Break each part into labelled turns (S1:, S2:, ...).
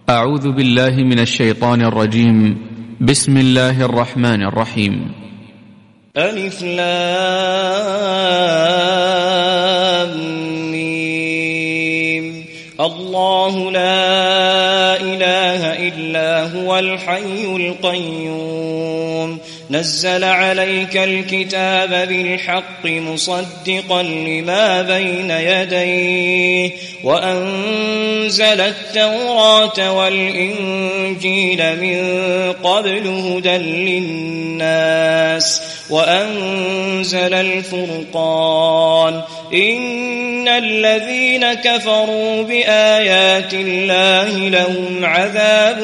S1: أعوذ بالله من الشيطان الرجيم. بسم الله الرحمن الرحيم.
S2: ألف لام ميم. الله لا إله إلا هو الحي القيوم نزل عليك الكتاب بالحق مصدقا لما بين يديه وأنزل التوراة والإنجيل من قبل هدى للناس وأنزل الفرقان إن الذين كفروا بآيات الله لهم عذاب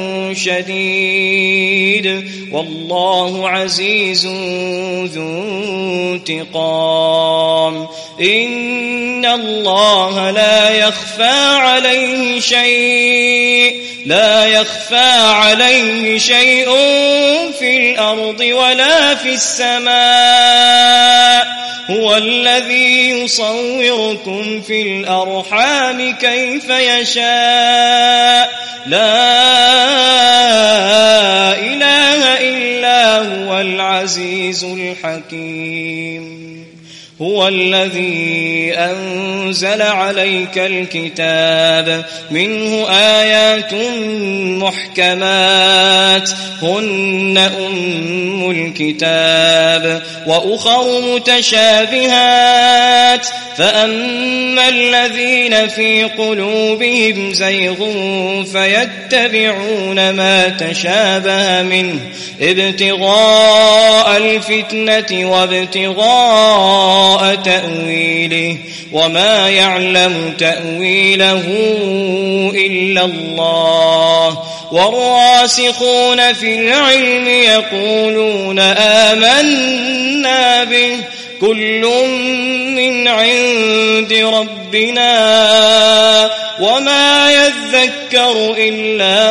S2: شديد والله عزيز ذو انتقام إن الله لا يخفى عليه شيء في الأرض ولا في السماء هو الذي يصوركم في الأرحام كيف يشاء لا إله إلا هو العزيز الحكيم هو الذي أنزل عليك الكتاب منه آيات محكمات هن أم الكتاب وأخر متشابهات فأما الذين في قلوبهم زيغ فيتبعون ما تشابه منه ابتغاء الفتنة وابتغاء تأويله وما يعلم تأويله إلا الله والراسخون في العلم يقولون آمنا به كل من عند ربنا وما يذكر إلا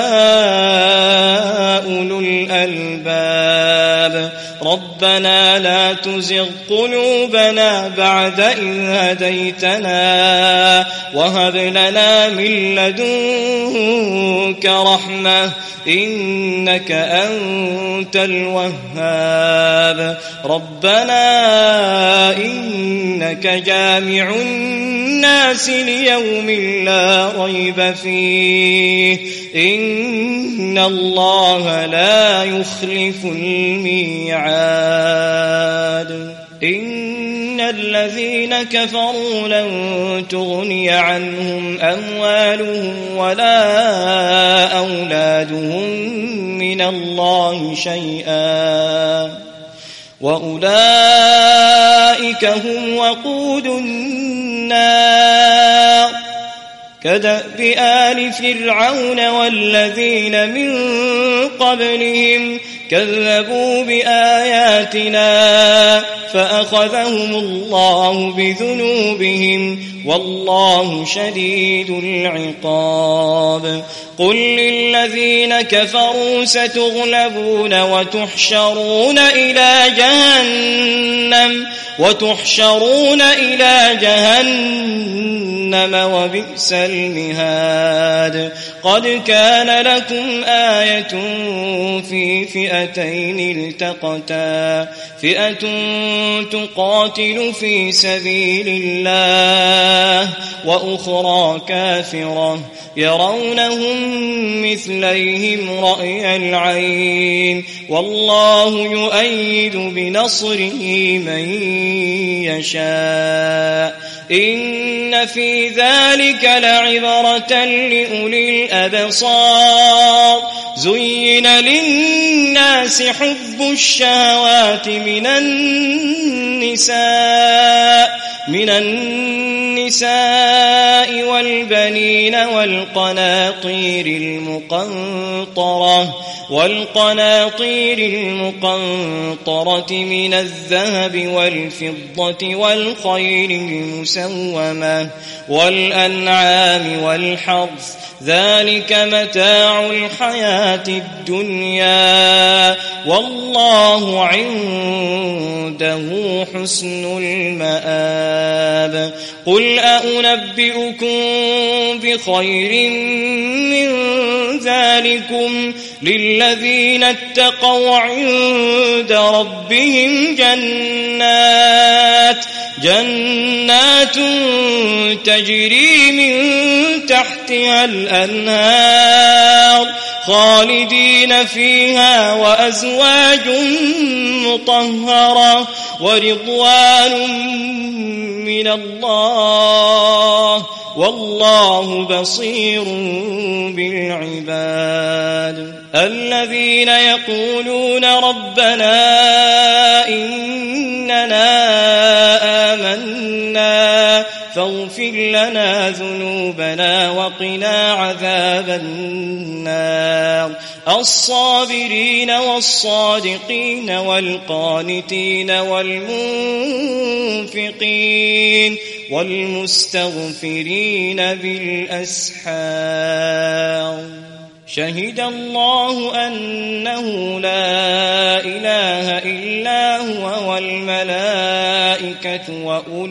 S2: أولو الألباب ربنا لا تزغ قلوبنا بعد إذ هديتنا وهب لنا من لدنك رحمة إنك أنت الوهاب ربنا إنك جامع الناس ليوم لا ريب فيه إن الله لا يخلف الميعاد إن الذين كفروا لن تغني عنهم أموالهم ولا أولادهم من الله شيئا وأولئك هم وقود النار كدأب آل فرعون والذين من قبلهم كذبوا بآياتنا فأخذهم الله بذنوبهم والله شديد العقاب قل للذين كفروا ستغلبون وتحشرون إلى جهنم وبئس المهاد قد كان لكم آية في فئتين التقتا فئة تقاتل في سبيل الله وأخرى كافرة يرونهم مثليهم رأي العين والله يؤيد بنصره من يشاء إن في ذلك لعبرة لأولي الأبصار زين للناس حب الشهوات من النساء والبنين والقناطير المقنطرة من الذهب والفضة والخيل المسومة والأنعام والحرث ذلك متاع الحياة الدنيا والله عنده حسن المآب قل أنبئكم بخير من ذلكم للذين اتقوا عند ربهم جنات تجري من تحتها الأنهار خالدين فيها وأزواج مطهرة ورضوان من الله والله بصير بالعباد الذين يقولون ربنا إننا آمنا فاغفر لنا ذنوبنا وقنا عذاب النار الصابرين والصادقين والقانتين والمنفقين والمستغفرين بالأسحار شهد الله أنه لا إله إلا هو والملائكة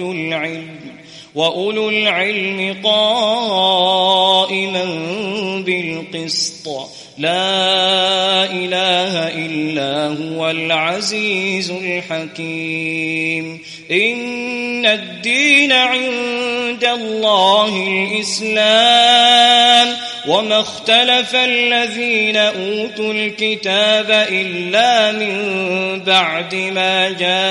S2: وأولو العلم قائما بالقسط لا إله إلا هو العزيز الحكيم إن الدين عند الله الإسلام وما اختلف الذين أوتوا الكتاب إلا من بعد ما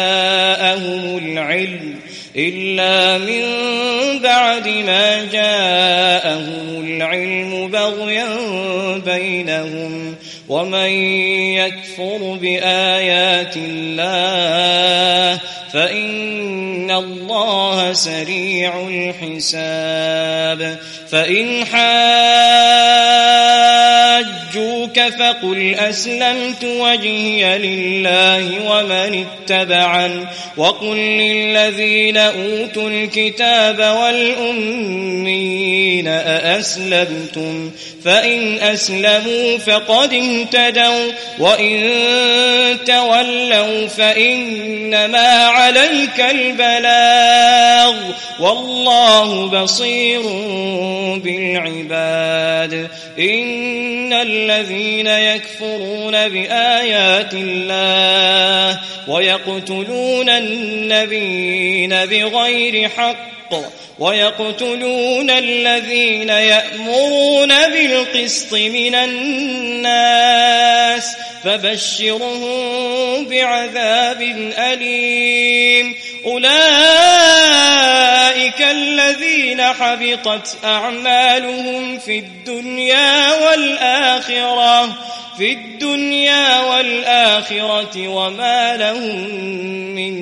S2: جاءهم العلم بغيا بينهم ومن يكفر بآيات الله فإن الله سريع الحساب فإن حاجوك فقل أسلمت وجهي لله ومن اتبعن وقل للذين أوتوا الكتاب والأميين أأسلمتم فإن أسلموا فقد اهتدوا وإن تولوا فإنما عليك البلاغ والله بصير بالعباد إن الذين يكفرون بآيات الله ويقتلون النبيين بغير حق ويقتلون الذين يأمرون بالقسط من الناس فبشرهم بعذاب أليم أولئك الذين حبطت أعمالهم في الدنيا والآخرة وما لهم من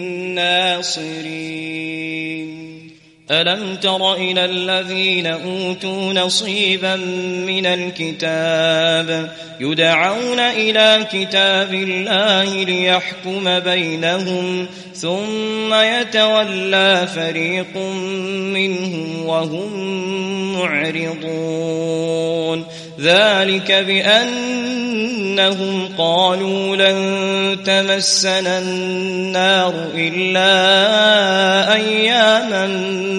S2: ناصرين ألم تر إلى الذين أوتوا نصيبا من الكتاب يدعون إلى كتاب الله ليحكم بينهم ثم يتولى فريق منهم وهم معرضون ذلك بأنهم قالوا لن تمسنا النار إلا أياما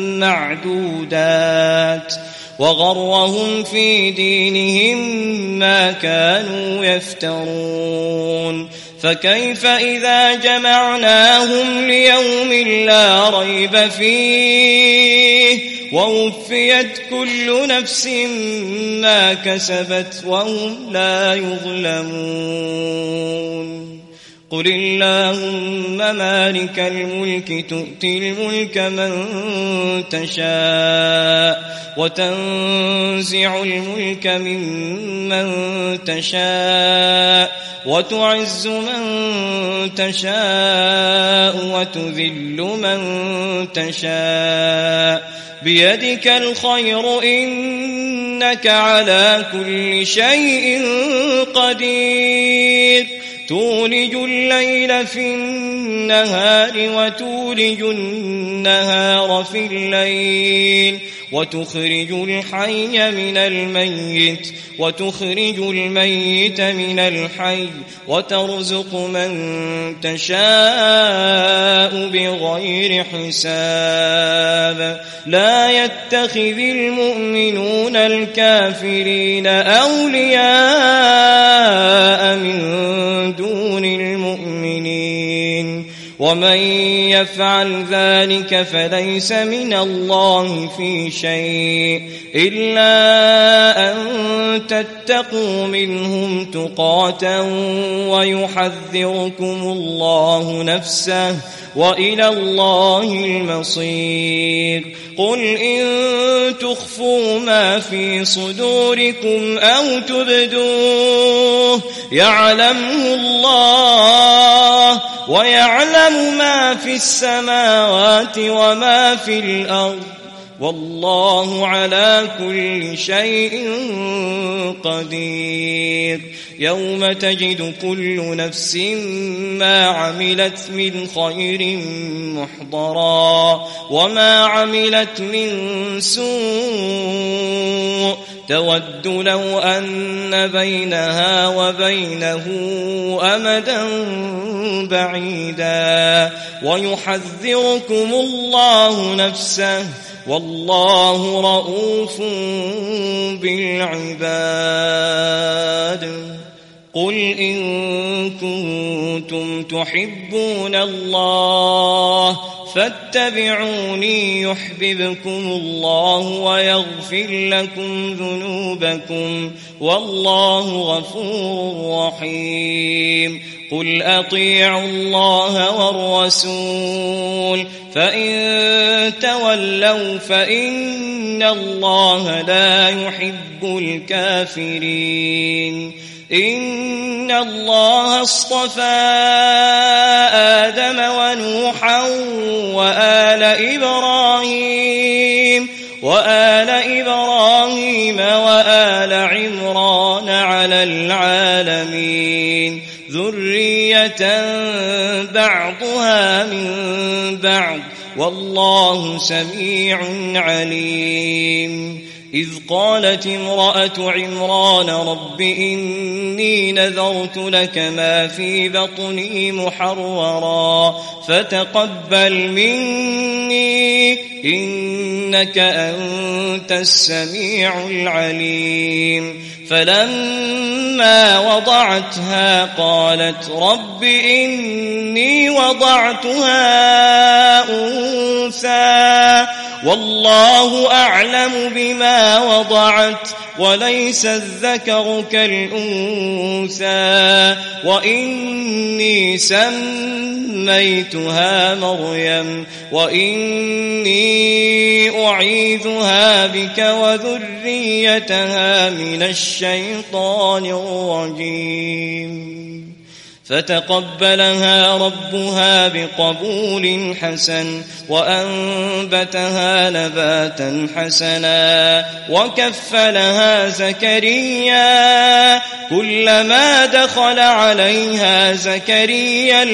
S2: معدودات وغرهم في دينهم ما كانوا يفترون فكيف إذا جمعناهم ليوم لا ريب فيه ووفيت كل نفس ما كسبت وهم لا يظلمون قل اللهم مالك الملك تؤتي الملك من تشاء وتنزع الملك ممن تشاء وتعز من تشاء وتذل من تشاء بيدك الخير إنك على كل شيء قدير تولج الليل في النهار وتولج النهار في الليل وتخرج الحي من الميت وتخرج الميت من الحي وترزق من تشاء بغير حساب لا يتخذ المؤمنون الكافرين أولياء من دون المؤمنين ومن يفعل ذلك فليس من الله في شيء إلا أن تتقوا منهم تقاة ويحذركم الله نفسه وإلى الله المصير قل إن تخفوا ما في صدوركم أو تبدوه يعلمه الله ويعلم ما في السماوات وما في الأرض والله على كل شيء قدير يوم تجد كل نفس ما عملت من خير محضرا وما عملت من سوء تود لو أن بينها وبينه أمدا بعيدا ويحذركم الله نفسه والله رؤوف بالعباد قل إن كنتم تحبون الله فاتبعوني يحببكم الله ويغفر لكم ذنوبكم والله غفور رحيم قل أطيعوا الله والرسول فإن تولوا فإن الله لا يحب الكافرين إن الله اصطفى آدم ونوحا وآل إبراهيم وآل عمران على العالمين ذرية بعضها من بعض والله سميع عليم إذ قالت امرأة عمران رب إني نذرت لك ما في بطني محررا فتقبل مني إنك أنت السميع العليم فلما وضعتها قالت رب إني وضعتها أنثى والله أعلم بما وضعت وليس الذكر كالأنثى وإني سميتها مريم وإني أعيذها بك وذريتها من الشيطان الرجيم فتقبلها ربها بقبول حسن وأنبتها نباتا حسنا وكفلها زكريا كلما دخل عليها زكريا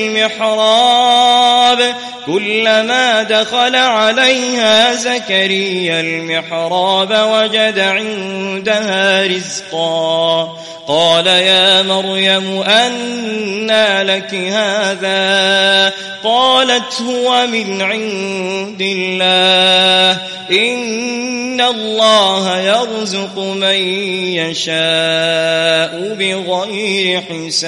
S2: المحراب وجد عندها رزقا قال يا مريم أنى لك هذا قالت هو من عند الله إن الله يرزق من يشاء بغير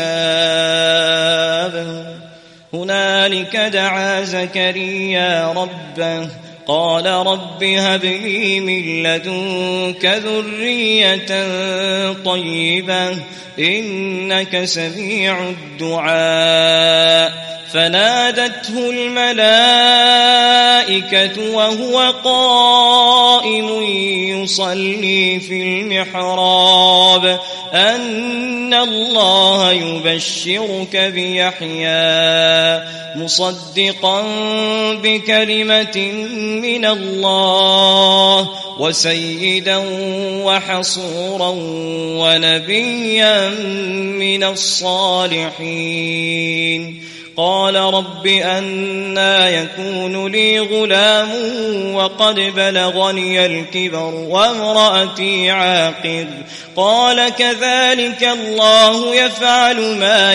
S2: حساب هنالك دعا زكريا ربه قال رب هب لي من لدنك ذرية طيبة إنك سميع الدعاء فنادته الملائكة وهو قائم يصلي في المحراب أن الله يبشرك بيحيى مصدقا بكلمة من الله وسيدا وحصورا ونبيا من الصالحين قال رب أنى يكون لي غلام وقد بلغني الكبر وامرأتي عاقر قال كذلك الله يفعل ما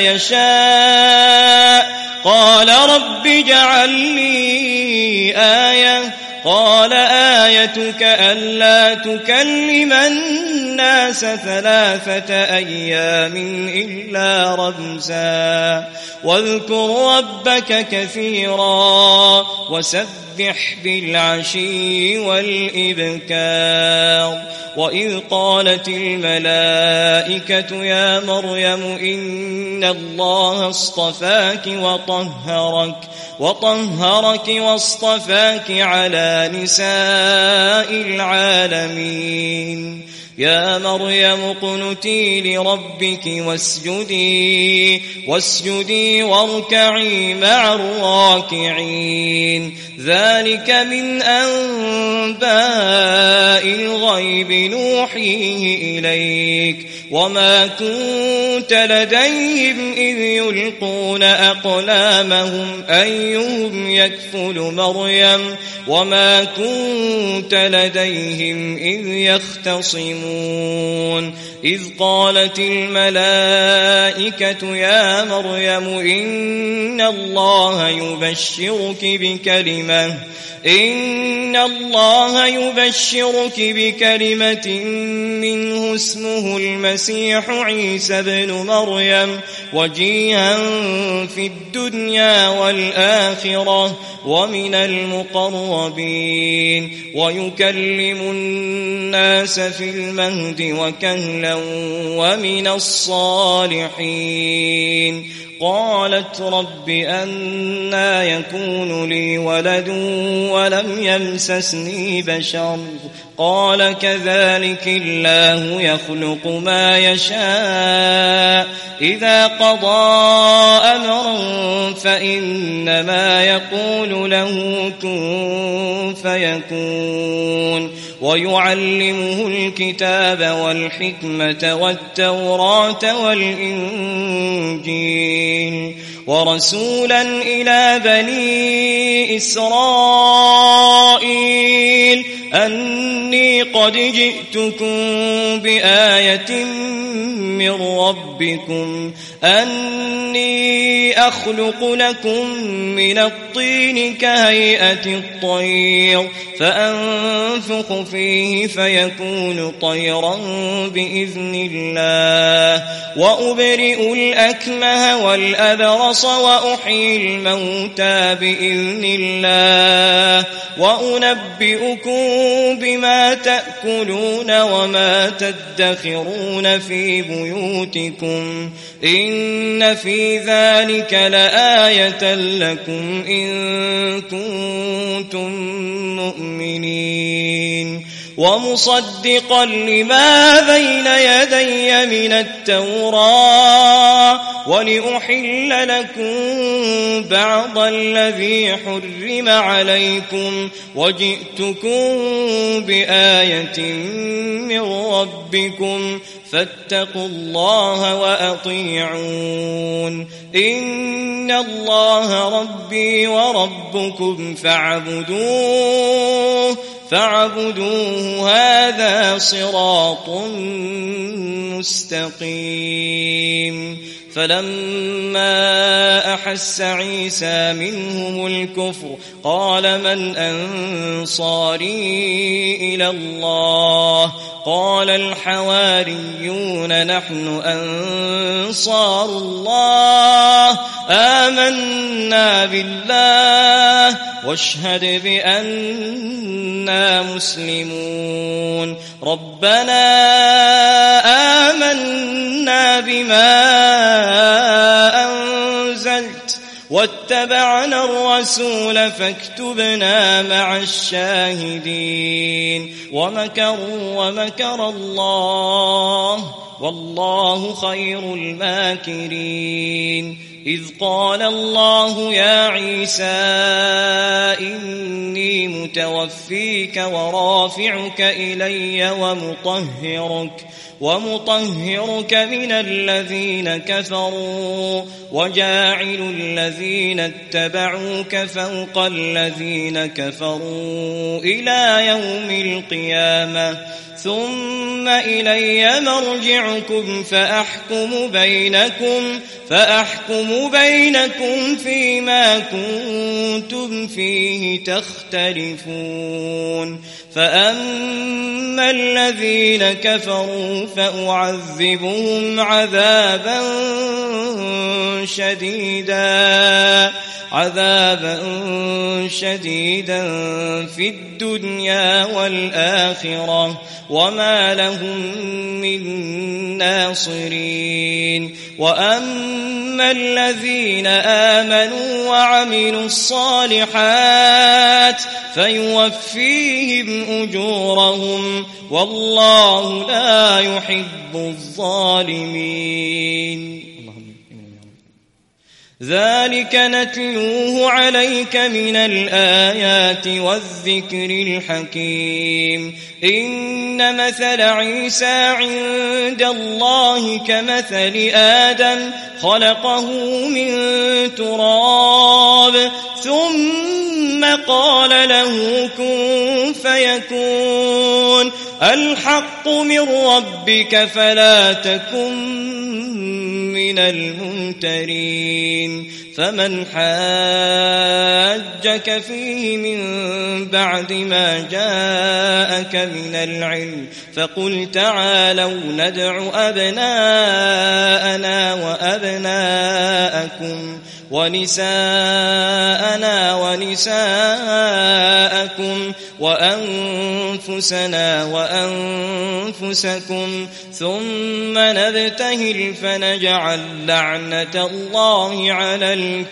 S2: يشاء قال رب اجعل لي آية قال آيتك ألا تكلم الناس 3 أيام إلا رمزا واذكر ربك كثيرا وسبح بالعشي والإبكار وإذ قالت الملائكة يا مريم إن الله اصطفاك وطهرك واصطفاك على نساء العالمين يا مريم اقنتي لربك واسجدي واركعي مع الراكعين ذلك من أنباء الغيب نوحيه إليك وما كنت لديهم إذ يلقون أقلامهم أيهم يكفل مريم وما كنت لديهم إذ يختصمون إذ قالت الملائكة يا مريم إن الله يبشرك بكلمة منه اسمه المسيح عيسى ابن مريم وجيها في الدنيا والآخرة ومن المقربين ويكلم الناس في المهد وكهلا ومن الصالحين قالت رب أنى يكون لي ولد ولم يمسسني بشر قال كذلك الله يخلق ما يشاء إذا قضى أمرا فإنما يقول له كن فيكون ويعلمه الكتاب والحكمة والتوراة والإنجيل ورسولا إلى بني إسرائيل أني قد جئتكم بآية من ربكم أني أخلق لكم من الطين كهيئة الطير فأنفخ فيه فيكون طيرا بإذن الله وأبرئ الأكمه والأبرص وأحيي الموتى بإذن الله وأنبئكم بما تأكلون وما تدخرون في بيوتكم إن في ذلك لآية لكم إن كنتم مؤمنين ومصدقا لما بين يدي من التوراة ولأحل لكم بعض الذي حرم عليكم وجئتكم بآية من ربكم فاتقوا الله وأطيعون إن الله ربي وربكم فاعبدوه هذا صراط مستقيم فلما أحس عيسى منهم الكفر قال من أنصاري إلى الله قال الحواريون نحن أنصار الله آمنا بالله واشهد بأننا مسلمون ربنا آمنا بما أنزلت واتبعنا الرسول فاكتبنا مع الشاهدين ومكر الله والله خير الماكرين إذ قال الله يا عيسى إني متوفيك ورافعك إلي ومطهرك من الذين كفروا وجاعل الذين اتبعوك فوق الذين كفروا إلى يوم القيامة ثم إلي مرجعكم فأحكم بينكم فيما كنتم فيه تختلفون فأما الذين كفروا فأعذبهم عذابا شديدا في الدنيا والآخرة وما لهم من ناصرين وأما الذين آمنوا وعملوا الصالحات فيوفيهم أجورهم والله لا يحب الظالمين. ذلك نتلوه عليك من الآيات والذكر الحكيم. إن مثل عيسى عند الله كمثل آدم خلقه من تراب ثم قال له كن فيكون الحق من ربك فلا تكن من الممترين. فمن حاجك فيه من بعد ما جاءك من العلم فقل تعالوا ندع أبناءنا وأبناءكم ونساءنا ونساءكم وأنفسنا وأنفسكم ثم نبتهل فنجعل لعنة الله على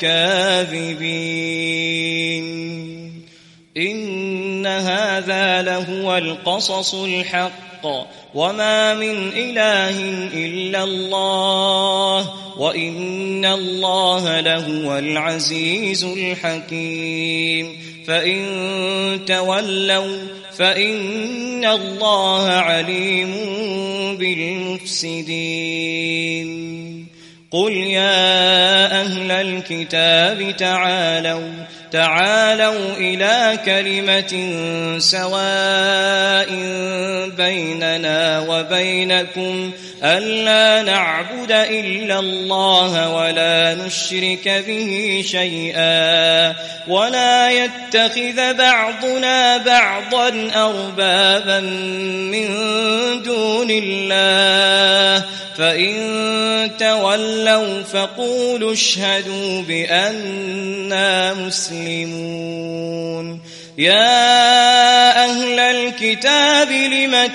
S2: الكاذبين. إن هذا لهو القصص الحق وما من إله إلا الله وإن الله لهو العزيز الحكيم. فإن تولوا فإن الله عليم بالمفسدين. قل يا أهل الكتاب تعالوا إلى كلمة سواء بيننا وبينكم ألا نعبد إلا الله ولا نشرك به شيئا ولا يتخذ بعضنا بعضا أربابا من دون الله فإن تولوا فقولوا اشهدوا بأننا مسلمون. يا أهل الكتاب لم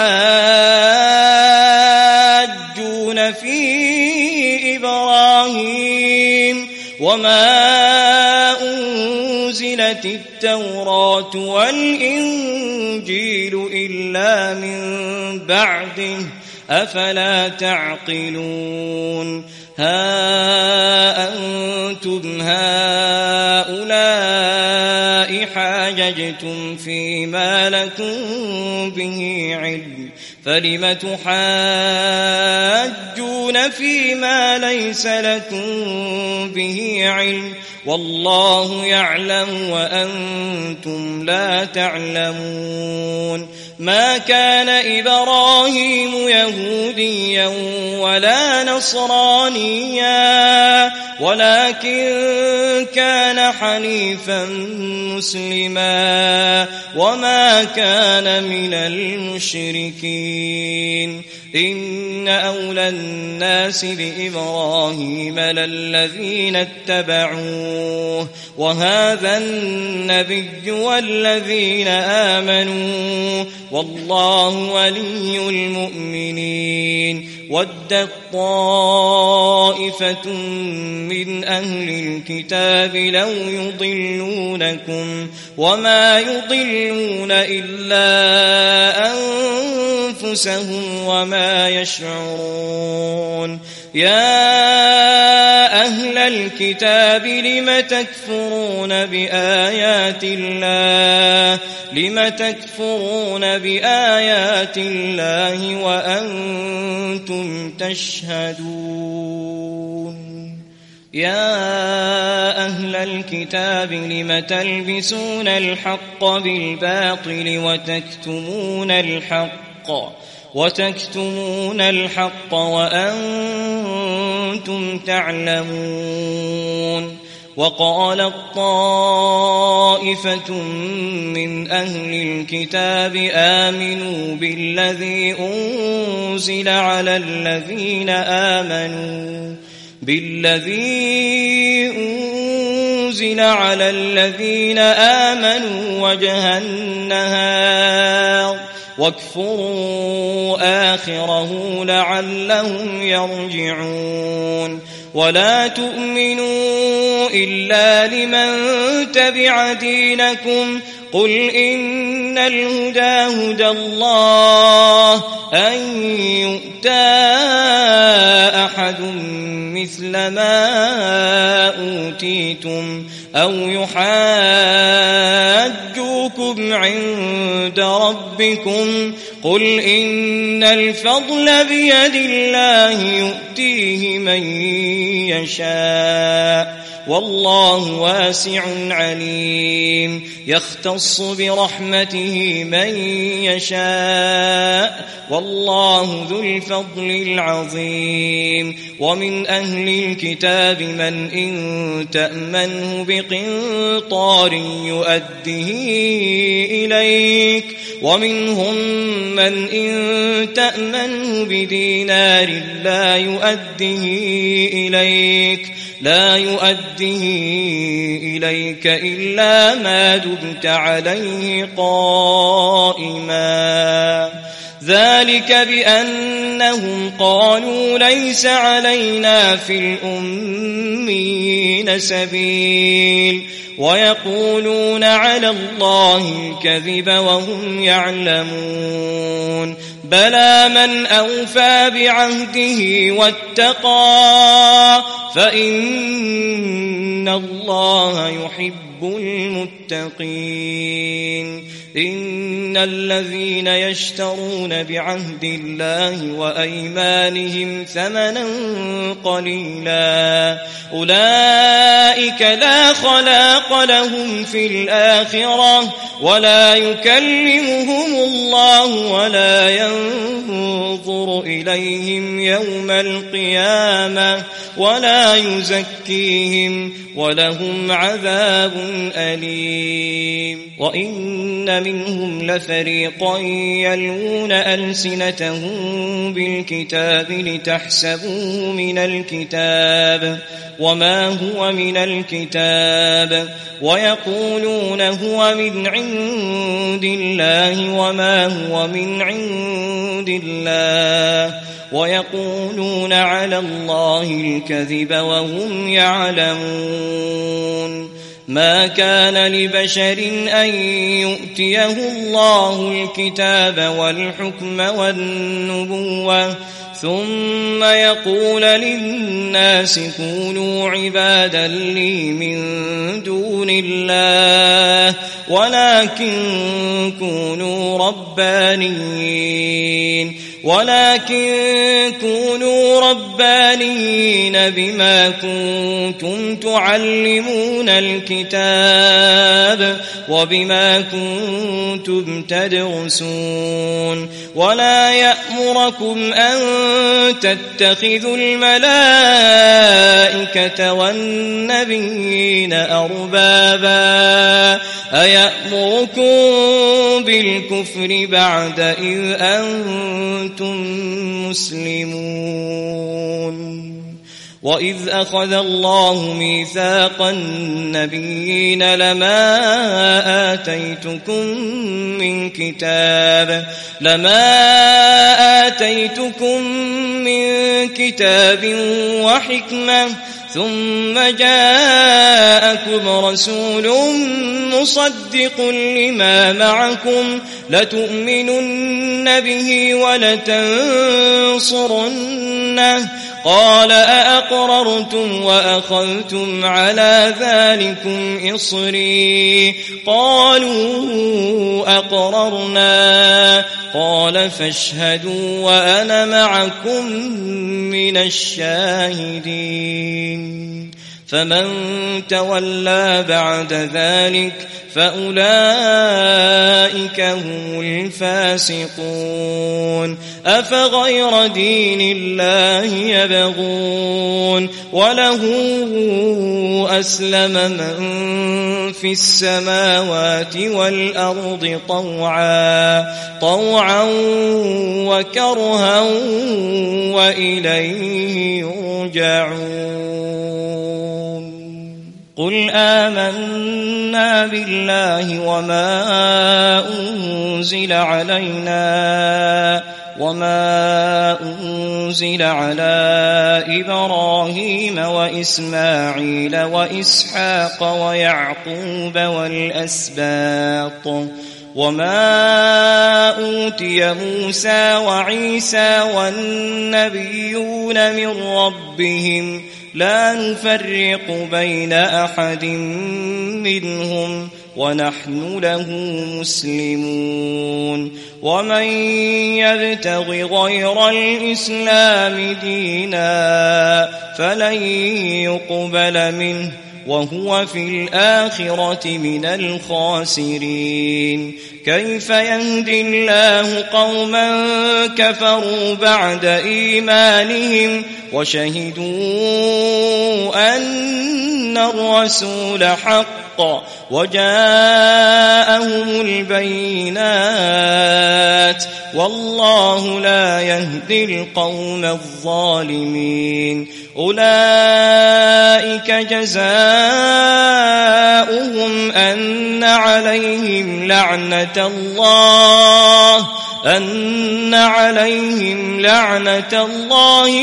S2: تحاجون في إبراهيم وما أنزلت التوراة والإنجيل إلا من بعده أفلا تعقلون. ها أنتم هؤلاء حاججتم فيما لكم به علم فلم تحاجون فيما ليس لكم به علم والله يعلم وأنتم لا تعلمون. ما كان إبراهيم يهوديا ولا نصرانيا ولكن كان حنيفا مسلما وما كان من المشركين. إن أولى الناس بإبراهيم للذين اتبعوه وهذا النبي والذين آمنوا والله ولي المؤمنين. ودت طائفة من أهل الكتاب لو يضلونكم وما يضلون إلا أنفسهم وما يشعرون يا أهل الكتاب لم تكفرون بآيات الله وأنتم تشهدون يا أهل الكتاب لم تلبسون الحق بالباطل وتكتمون الحق وأنتم تعلمون وقالت طائفة من أهل الكتاب آمنوا بالذي أنزل على الذين آمنوا وجه النهار واكفروا آخره لعلهم يرجعون ولا تؤمنوا إلا لمن تبع دينكم قل إن الهدى هدى الله أن يؤتى أحد مثل ما أوتيتم أو يحاجوكم عند ربكم قل إن الفضل بيد الله يؤتيه من يشاء والله واسع عليم يختص برحمته من يشاء والله ذو الفضل العظيم ومن أهل الكتاب من إن تأمنه بقنطار يؤده إليك ومنهم من إن تأمنه بدينار لا يؤده إليك إلا ما دمت عليه قائما ذلك بأنهم قالوا ليس علينا في الأميين سبيل ويقولون على الله الكذب وهم يعلمون بلى من أوفى بعهده واتقى فإن الله يحب المتقين إن الذين يشترون بعهد الله وأيمانهم ثمنا قليلا أولئك لا خلاق لهم في الآخرة ولا يكلمهم الله ولا ينظر إليهم يوم القيامة ولا يزكيهم ولهم عذاب أليم وإن منهم لفريقا يلوون ألسنتهم بالكتاب لتحسبوه من الكتاب وما هو من الكتاب ويقولون هو من عند الله وما هو من عند الله ويقولون على الله الكذب وهم يعلمون ما كان لبشر أن يؤتيه الله الكتاب والحكم والنبوة ثم يقول للناس كونوا عبادا لي من دون الله ولكن كونوا ربانيين بما كنتم تعلمون الكتاب وبما كنتم تدرسون ولا يأمركم أن تتخذوا الملائكة والنبيين أربابا أيأمركم بالكفر بعد إذ أنتم مسلمون وإذ أخذ الله ميثاق النبيين لما آتيتكم من كتاب وحكمة ثم جاءكم رسول مصدق لما معكم لتؤمنن به ولتنصرنه قال أأقررتم وأخذتم على ذلكم إصري قالوا أقررنا قال فاشهدوا وأنا معكم من الشاهدين فمن تولى بعد ذلك فأولئك هم الفاسقون أفغير دين الله يبغون وله أسلم من في السماوات والأرض طوعا وكرها وإليه يرجعون قل آمنا بالله وما أنزل على إبراهيم وإسماعيل وإسحاق ويعقوب والأسباط وما أوتي موسى وعيسى والنبيون من ربهم لا نفرق بين أحد منهم ونحن له مسلمون ومن يبتغ غير الإسلام دينا فلن يقبل منه وهو في الآخرة من الخاسرين كيف يهدي الله قوما كفروا بعد إيمانهم وشهدوا أن الرسول حق وجاءهم البينات والله لا يهدي القوم الظالمين أولئك جزاؤهم أن عليهم لعنة الله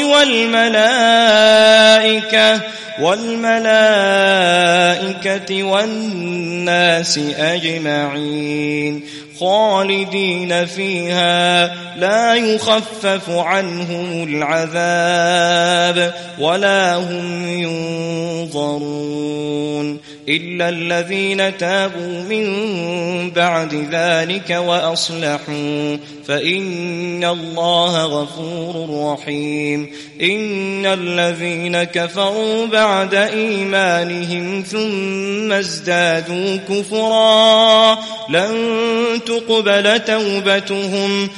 S2: والملائكة والناس أجمعين خالدين فيها لا يخفف عنهم العذاب ولا هم ينظرون إلا الذين تابوا من بعد ذلك وأصلحوا فإن الله غفور رحيم إن الذين كفروا بعد إيمانهم ثم ازدادوا كفرا لن تقبل توبتهم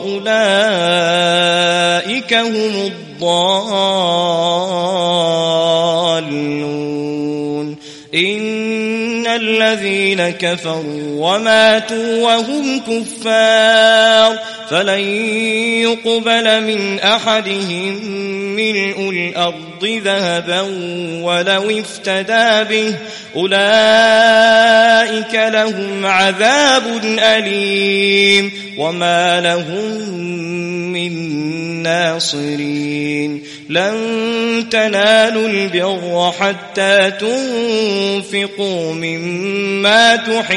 S2: وأولئك هم الضالون إن الذين كفروا وماتوا وهم كفار فلن يقبل من أحدهم ملء الأرض ذهبا ولو افتدى به أولئك لهم عذاب أليم وما لهم من ناصرين لن تنالوا البر حتى تنفقوا مما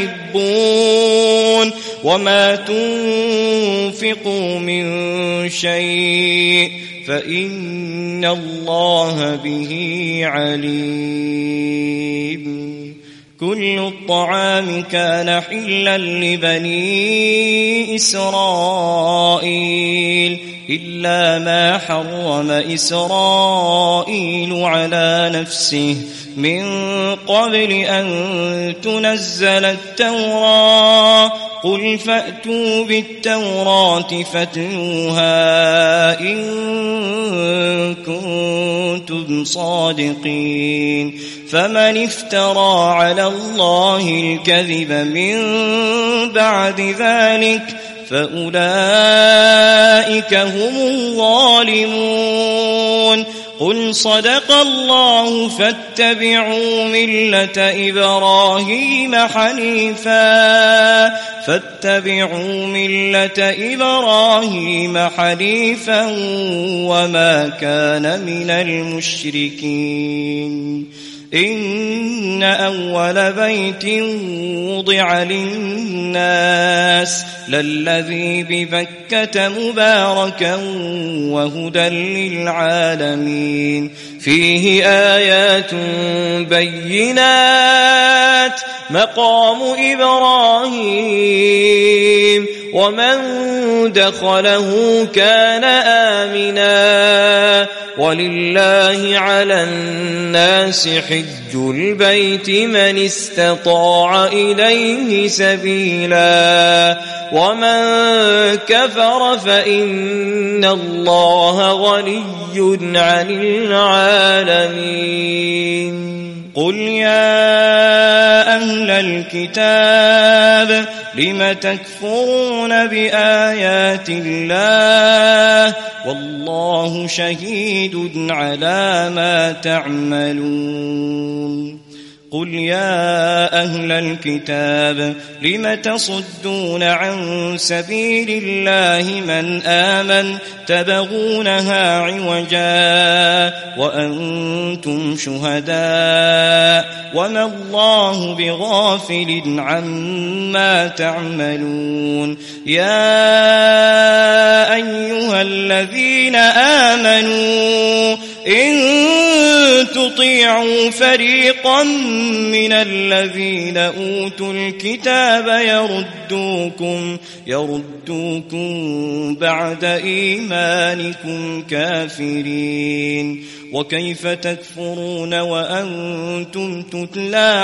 S2: تحبون وما تنفقوا من شيء فإن الله به عليم كل الطعام كان حلا لبني إسرائيل إلا ما حرم إسرائيل على نفسه من قبل أن تنزل التوراة قل فأتوا بالتوراة فاتلوها إن كنتم صادقين فمن افترى على الله الكذب من بعد ذلك فأولئك هم الظالمون قل صدق الله فاتبعوا ملة إبراهيم حنيفا وما كان من المشركين إن أول بيت وضع للناس للذي ببكة مباركا وهدى للعالمين فيه آيات بينات مقام إبراهيم ومن دخله كان آمنا ولله على الناس حج البيت من استطاع إليه سبيلا ومن كفر فإن الله غني عن العالمين قل يا أهل الكتاب لم تكفرون بآيات الله والله شهيد على ما تعملون قل يا أهل الكتاب لم تصدون عن سبيل الله من آمن تبغونها عوجا وأنتم شهداء وما الله بغافل عما تعملون يا أيها الذين آمنوا إن تطيعوا فريقا من الذين أوتوا الكتاب يردوكم بعد إيمانكم كافرين وكيف تكفرون وأنتم تتلى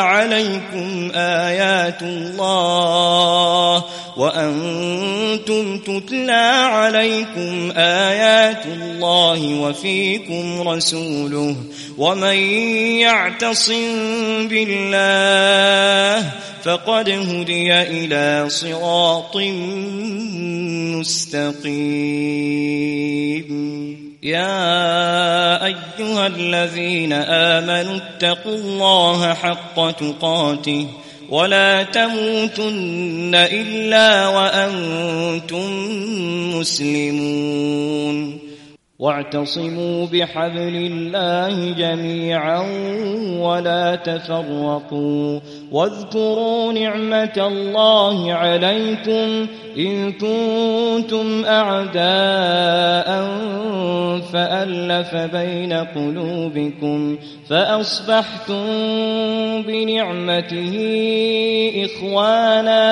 S2: عليكم آيات الله وفيكم رسوله ومن يعتصم بالله فقد هدي إلى صراط مستقيم يا أيها الذين آمنوا اتقوا الله حق تقاته ولا تموتن إلا وأنتم مسلمون واعتصموا بحبل الله جميعا ولا تفرقوا واذكروا نعمة الله عليكم إن كنتم أعداء فألف بين قلوبكم فأصبحتم بنعمته إخوانا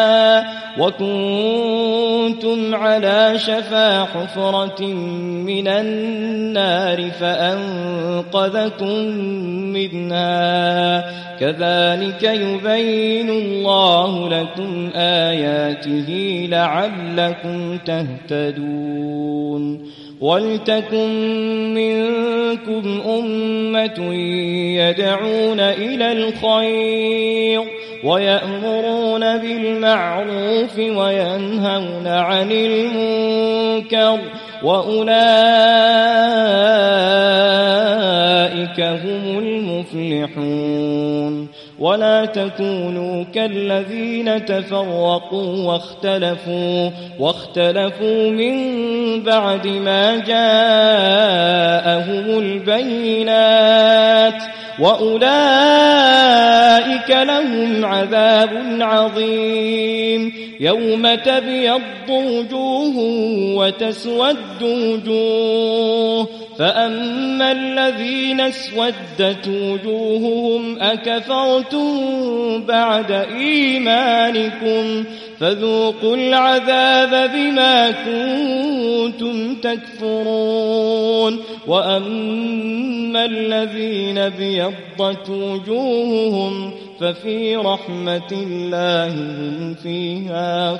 S2: وكنتم على شفا حفرة من النار فأنقذكم منها كذلك يبين الله لكم آياته لعلكم تهتدون ولتكن منكم أمة يدعون إلى الخير ويأمرون بالمعروف وينهون عن المنكر وأولئك هم المفلحون ولا تكونوا كالذين تفرقوا واختلفوا من بعد ما جاءهم البينات وأولئك لهم عذاب عظيم يوم تبيض وجوه وتسود وجوه فأما الذين اسودت وجوههم أكفرتم بعد إيمانكم فذوقوا العذاب بما كنتم تكفرون وأما الذين بيضت وجوههم ففي رحمة الله هم فيها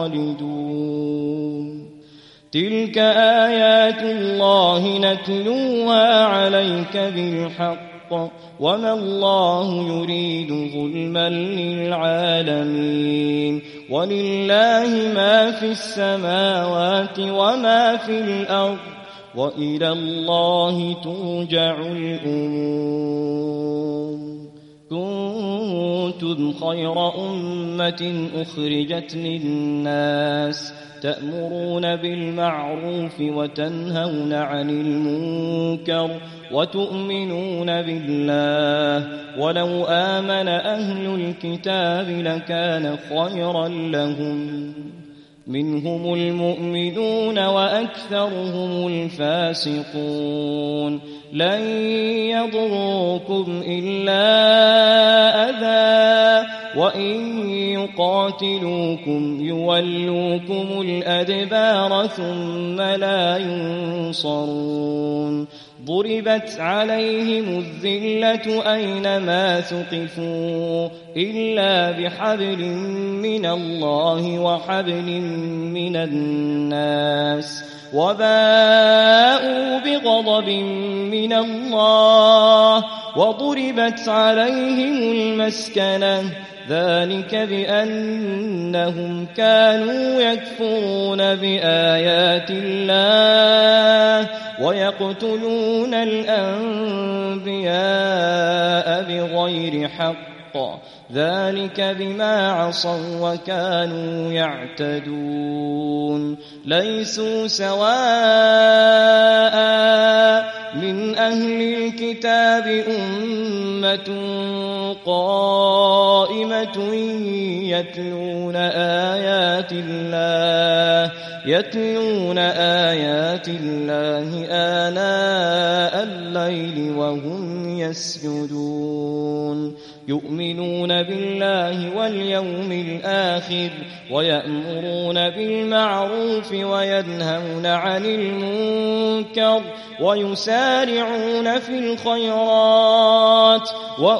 S2: خالدون تلك آيات الله نتلوها عليك بالحق وما الله يريد ظلما للعالمين ولله ما في السماوات وما في الأرض وإلى الله ترجع الأمور. كنتم خير أمة أخرجت للناس تأمرون بالمعروف وتنهون عن المنكر وتؤمنون بالله، ولو آمن أهل الكتاب لكان خيرا لهم، منهم المؤمنون وأكثرهم الفاسقون. لن يضروكم إلا أذى، وإن يقاتلوكم يولوكم الأدبار ثم لا ينصرون. ضربت عليهم الذلة أينما ثقفوا إلا بحبل من الله وحبل من الناس، وباءوا بغضب من الله وضربت عليهم المسكنة، ذلك بأنهم كانوا يكفرون بآيات الله ويقتلون الأنبياء بغير حق، ذلك بما عصوا وكانوا يعتدون. ليسوا سواء من أهل الكتاب أمة قائمة يتلون آيات الله آناء الليل وهم يسجدون، يؤمنون بالله واليوم الآخر ويأمرون بالمعروف وينهون عن المنكر ويسارعون في الخيرات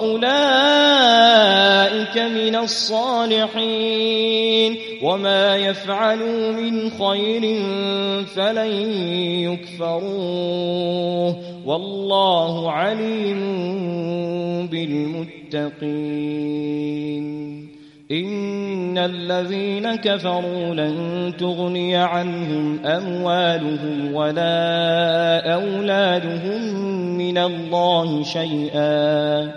S2: وأولئك من الصالحين، وما يفعلوا من خير فلن يكفروه، والله عليم بالمتقين. إن الذين كفروا لن تغني عنهم أموالهم ولا أولادهم من الله شيئا،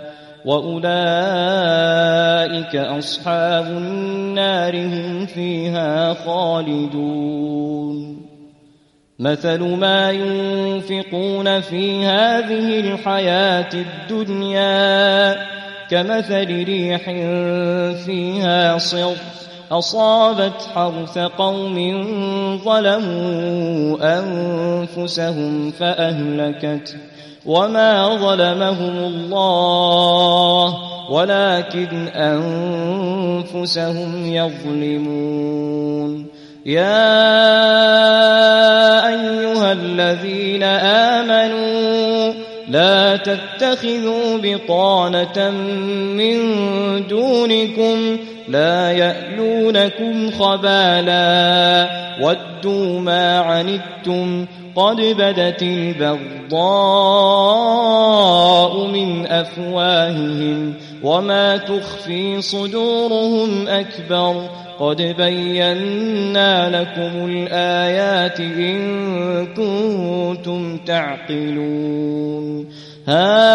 S2: وأولئك أصحاب النار هم فيها خالدون. مثل ما ينفقون في هذه الحياة الدنيا كمثل ريح فيها صر أصابت حرث قوم ظلموا أنفسهم فأهلكت، وما ظلمهم الله ولكن أنفسهم يظلمون. يا أيها الذين آمنوا لا تتخذوا بطانة من دونكم لا يألونكم خبالا ودوا ما عنتم قد بدت البغضاء من أفواههم وما تخفي صدورهم أكبر قد بينا لكم الآيات إن كنتم تعقلون. ها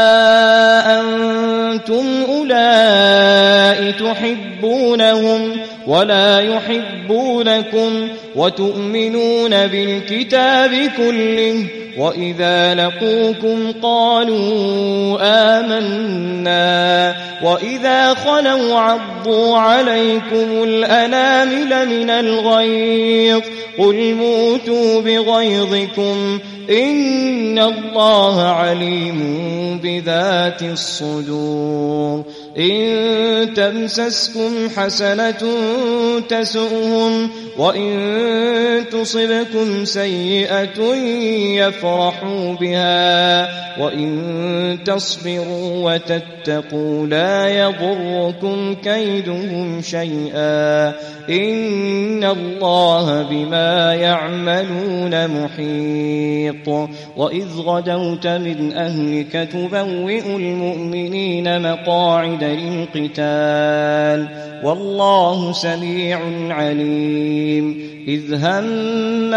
S2: أنتم أولئك تحبونهم ولا يحبونكم وتؤمنون بالكتاب كله وإذا لقوكم قالوا آمنا وإذا خلوا عضوا عليكم الأنامل من الغيظ قل موتوا بغيظكم إن الله عليم بذات الصدور. إن تمسسكم حسنة تسؤهم وإن تصبكم سيئة يفرحوا بها وإن تصبروا وتتقوا لا يضركم كيدهم شيئا إن الله بما يعملون محيط. وإذ غدوت من أهلك تبوئ المؤمنين مقاعد للقتال والله سميع عليم. إذ هم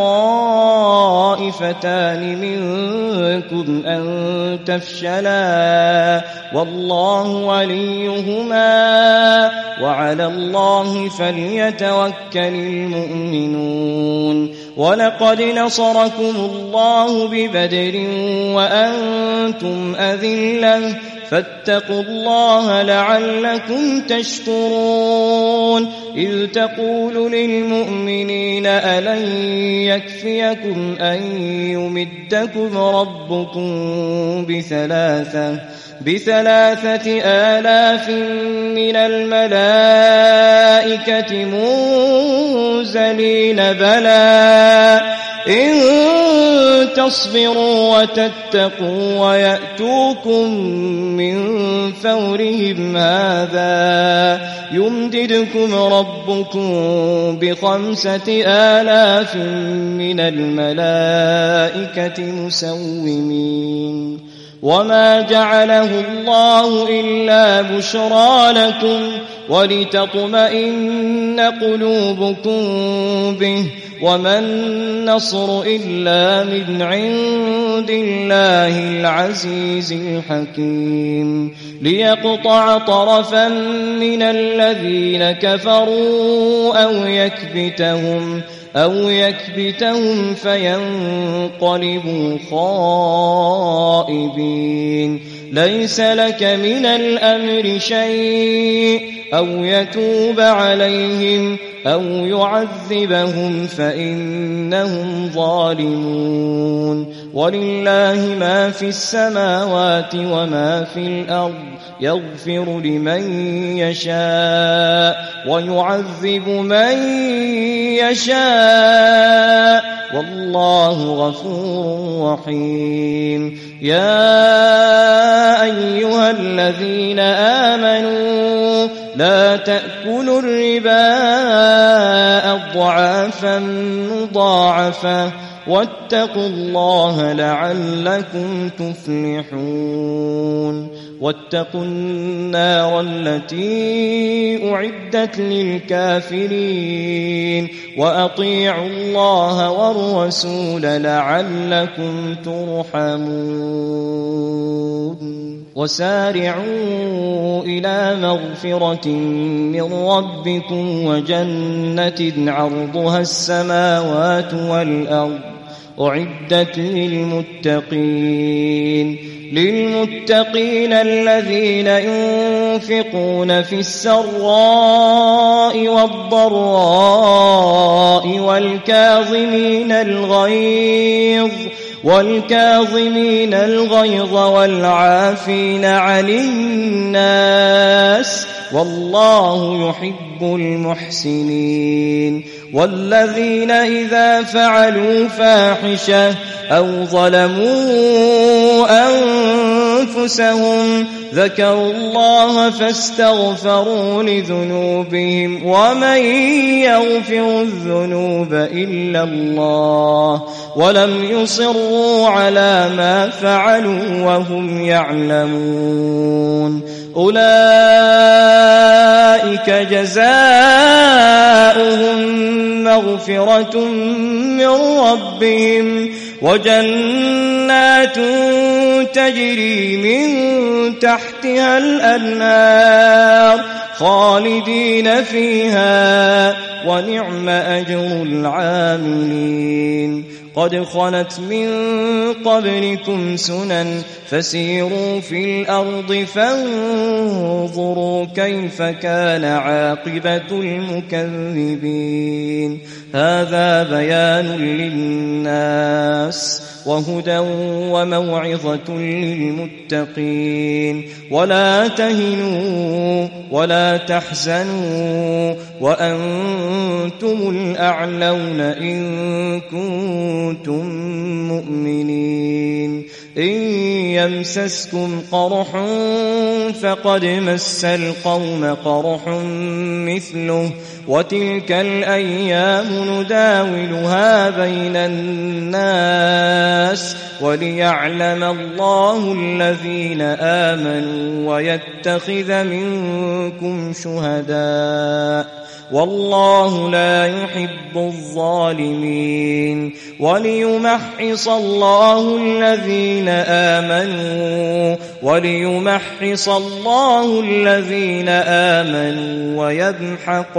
S2: الطائفتان منكم أن تفشلا والله وليهما وعلى الله فليتوكل المؤمنون ولقد نصركم الله ببدر وأنتم أذلة فاتقوا الله لعلكم تشكرون إذ تقول للمؤمنين ألن يكفيكم أن يمدكم ربكم بثلاثة آلاف من الملائكة منزلين بلى إن تصبروا وتتقوا ويأتوكم من فورهم هذا يمددكم ربكم ب5,000 من الملائكة مسومين وما جعله الله إلا بشرى لكم ولتطمئن قلوبكم به وما النصر إلا من عند الله العزيز الحكيم ليقطع طرفا من الذين كفروا أو يكبتهم فينقلبوا خائبين ليس لك من الأمر شيء أو يتوب عليهم أو يعذبهم فإنهم ظالمون ولله ما في السماوات وما في الأرض يغفر لمن يشاء ويعذب من يشاء والله غفور رحيم يا أيها الذين آمنوا لا تأكلوا الربا أضعافا مضاعفة واتقوا الله لعلكم تفلحون واتقوا النار التي أعدت للكافرين وأطيعوا الله والرسول لعلكم ترحمون وسارعوا إلى مغفرة من ربكم وجنة عرضها السماوات والأرض أعدت للمتقين الذين ينفقون في السراء والضراء والكاظمين الغيظ والعافين عن الناس والله يحب المحسنين والذين إذا فعلوا فاحشة أو ظلموا أنفسهم ذكروا الله فاستغفروا لذنوبهم ومن يغفر الذنوب إلا الله ولم يصروا على ما فعلوا وهم يعلمون أولئك جزاؤهم مغفرة من ربهم وجنات تجري من تحتها الأنهار خالدين فيها ونعم أجر العاملين قد خلت من قبلكم سنن فسيروا في الأرض فانظروا كيف كان عاقبة المكذبين هذا بيان للناس وهدى وموعظة للمتقين ولا تهنوا ولا تحزنوا وأنتم الأعلون إن كنتم مؤمنين إن يمسسكم قرح فقد مس القوم قرح مثله وتلك الأيام نداولها بين الناس وليعلم الله الذين آمنوا ويتخذ منكم شهداء والله لا يحب الظالمين وليمحص الله الذين آمنوا ويمحق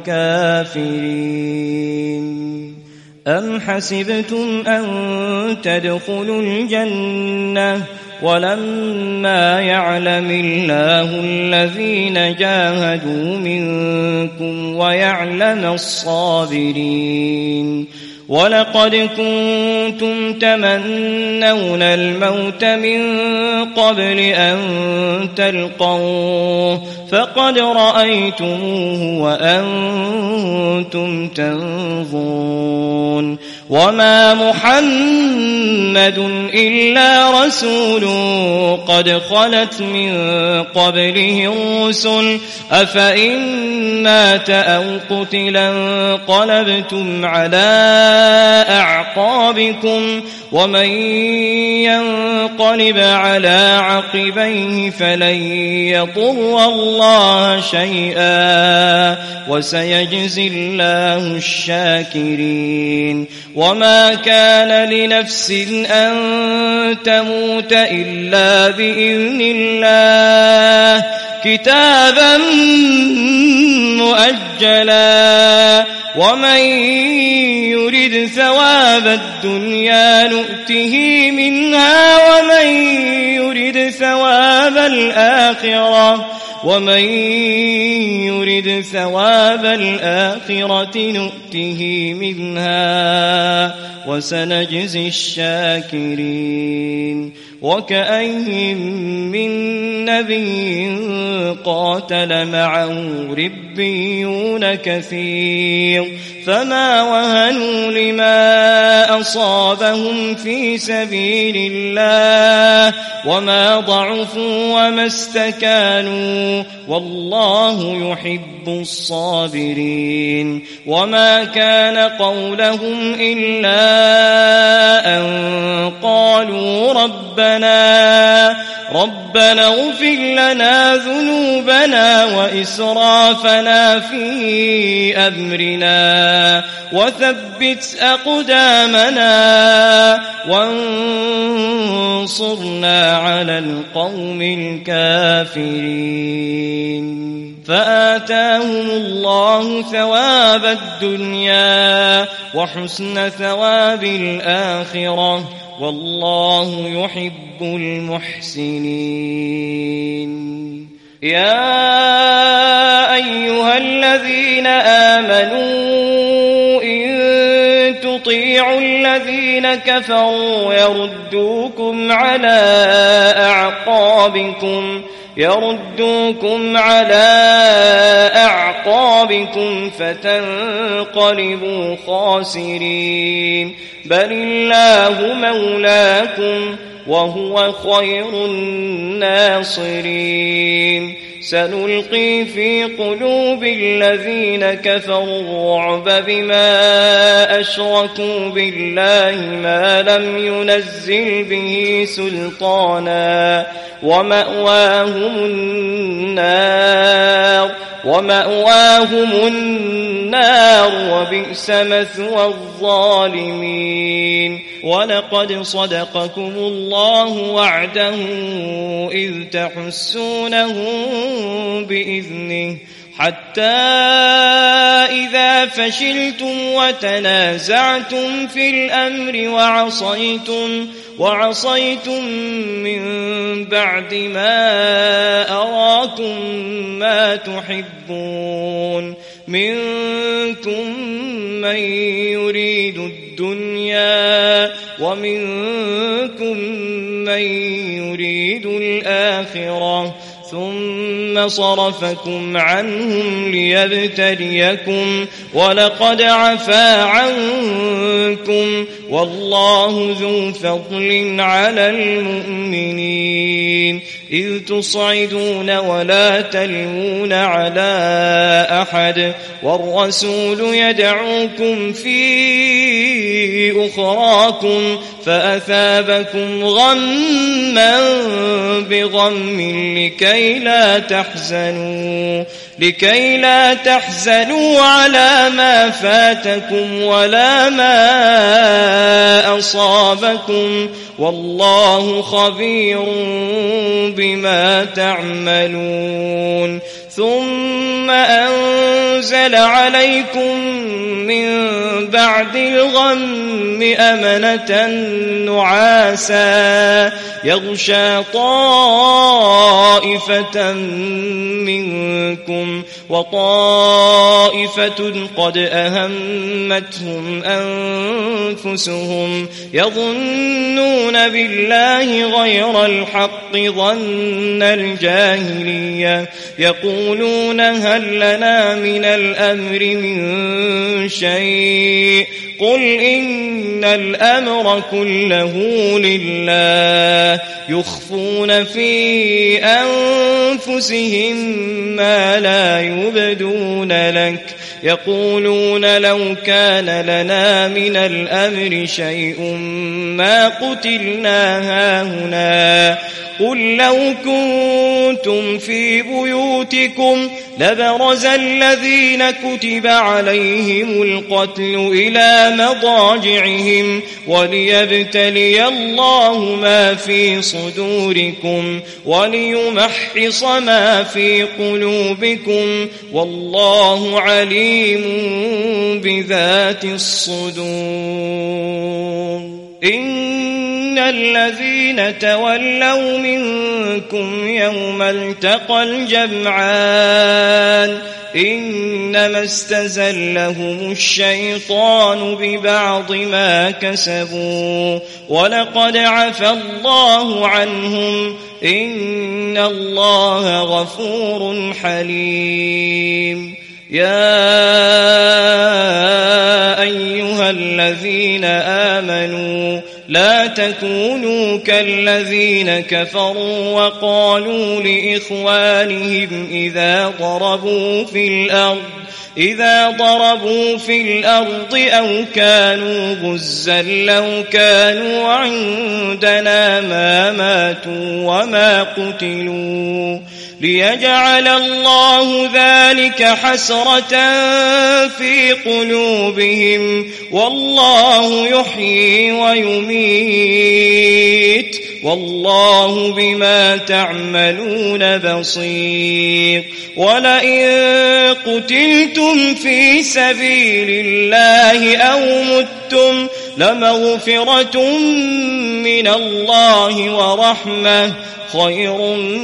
S2: الكافرين. أم حسبتم أن تدخلوا الجنة ولما يعلم الله الذين جاهدوا منكم ويعلم الصابرين. ولقد كنتم تمنون الموت من قبل أن تلقوه فقد رأيتموه وأنتم تنظرون. وما محمد إلا رسول قد خلت من قبله الرسل أفإن مات أو قتلا انقلبتم على أعقابكم ومن ينقلب على عقبيه فلن يضر الله شيئا وسيجزي الله الشاكرين. وما كان لنفس أن تموت إلا بإذن الله كتابا مؤجلا ومن يرد ثواب الدنيا نؤته منها ومن يرد ثواب الآخرة نؤته منها وسنجزي الشاكرين. وكأين من نبي قاتل معه ربيون كثير فما وهنوا لما أصابهم في سبيل الله وما ضعفوا وما استكانوا والله يحب الصابرين. وما كان قولهم إلا أن قالوا ربنا اغفر لنا ذنوبنا وإسرافنا في أمرنا وثبت أقدامنا وانصرنا على القوم الكافرين. فآتاهم الله ثواب الدنيا وحسن ثواب الآخرة والله يحب المحسنين. يا أيها الذين آمنوا إن تطيعوا الذين كفروا يردوكم على أعقابكم فتنقلبوا خاسرين. بل الله مولاكم وهو خير الناصرين. سنلقي في قلوب الذين كفروا الرعب بما أشركوا بالله ما لم ينزل به سلطانا ومأواهم النار وبئس مثوى الظالمين. ولقد صدقكم الله وعده إذ تحسونهم بإذنه حتى إذا فشلتم وتنازعتم في الأمر وعصيتم من بعد ما أراكم ما تحبون منكم من يريد الدنيا ومنكم من يريد الآخرة ثم صرفكم عنهم ليبتليكم ولقد عفا عنكم والله ذو فضل على المؤمنين. إذ تصعدون ولا تلوون على أحد والرسول يدعوكم في أخراكم فأثابكم غما بغم لكي لا تحزنوا لكي لا تحزنوا على ما فاتكم ولا ما أصابكم والله خبير بما تعملون ثم أنزل عليكم من بعد الغم أمنة نعاسا يغشى طائفة منكم وطائفة قد أهمتهم أنفسهم يظنون بالله غير الحق ظن الجاهلية يقولون هل لنا من الأمر من شيء قل إن الأمر كله لله يخفون في أنفسهم ما لا يبدون لك يقولون لو كان لنا من الأمر شيء ما قتلنا هاهنا قل لو كنتم في بيوتكم لبرز الذين كتب عليهم القتل إلى مضاجعهم وليبتلي الله ما في صدوركم وليمحص ما في قلوبكم والله عليم بذات الصدور إن الذين تولوا منكم يوم التقى الجمعان إنما استزلهم الشيطان ببعض ما كسبوا ولقد عفى الله عنهم إن الله غفور حليم يا أيها الذين آمنوا لا تكونوا كالذين كفروا وقالوا لإخوانهم إذا ضربوا في الأرض أو كانوا غزا لو كانوا عندنا ما ماتوا وما قتلوا ليجعل الله ذلك حسرة في قلوبهم والله يحيي ويميت والله بما تعملون بصير ولئن قتلتم في سبيل الله أو متم لمغفرة من الله ورحمة خير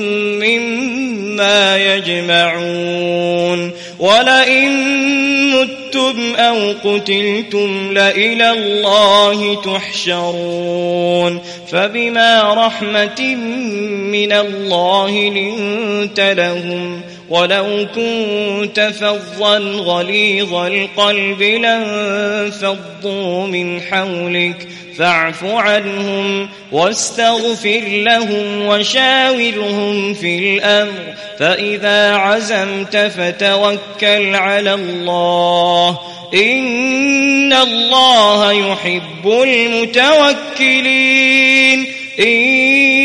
S2: مما يجمعون ولئن متم أو قتلتم لإلى الله تحشرون فبما رحمة من الله لنت لهم ولو كنت فظا غليظ القلب لانفضوا من حولك فاعف عنهم واستغفر لهم وشاورهم في الأمر فإذا عزمت فتوكل على الله إن الله يحب المتوكلين إن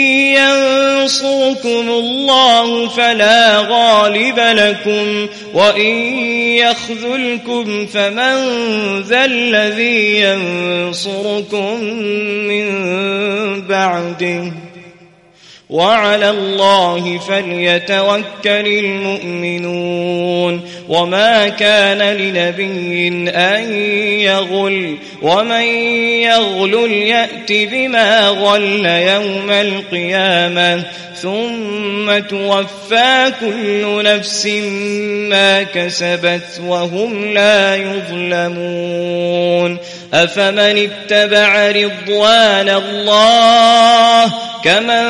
S2: ينصركم الله فلا غالب لكم وإن يخذلكم فمن ذا الذي ينصركم من بعده وعلى الله فليتوكل المؤمنون وما كان لنبي أن يغل ومن يغل يأت بما غل يوم القيامة ثم توفى كل نفس ما كسبت وهم لا يظلمون أفمن اتبع رضوان الله كمن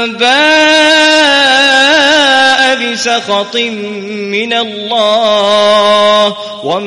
S2: باء بسخط من الله